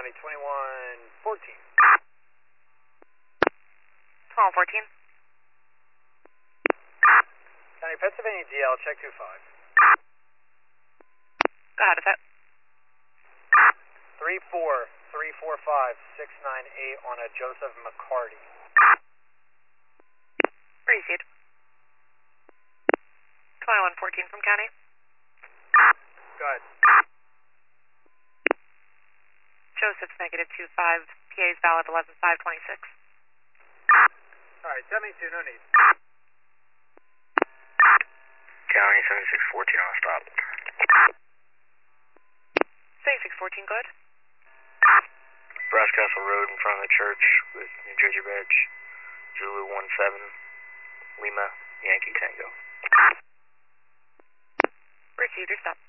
County 2114. 1214. County Pennsylvania DL, check 25. Go ahead with it. 34345 on a Joseph McCarty. Proceed. 2114 from County. Go ahead. Joseph's -25. PA's valid 11526. Alright, 72, no need. County 7614 on stop. 7614, good. Brass Castle Road in front of the church with New Jersey Reg. Zulu 17 Lima Yankee Tango. Proceed, your stop.